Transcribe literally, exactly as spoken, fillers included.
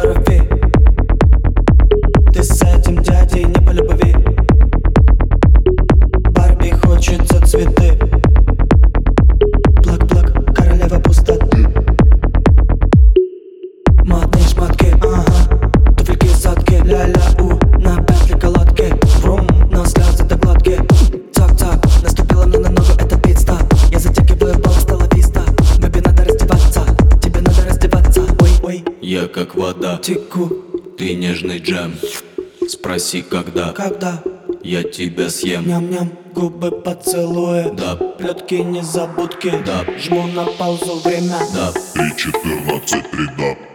крови. Ты с этим дядей не по любви. Барби хочется цветы. Плак-плак, королева пустоты. Модные шмотки, ага, туфельки садки, ля-ля-у, на пятли колодки, врум, но слезы так гладкие. Цак-цак, наступила мне на ногу, это пит-стоп. Я затягиваю балл, стала виста. Бэби, надо раздеваться, тебе надо раздеваться. Ой-ой, Я как вода, теку, ты нежный джем. Спроси, когда когда я тебя съем. ням-ням, губы поцелуя, Да, плетки незабудки, да, жму на паузу время. да. три четырнадцать три да.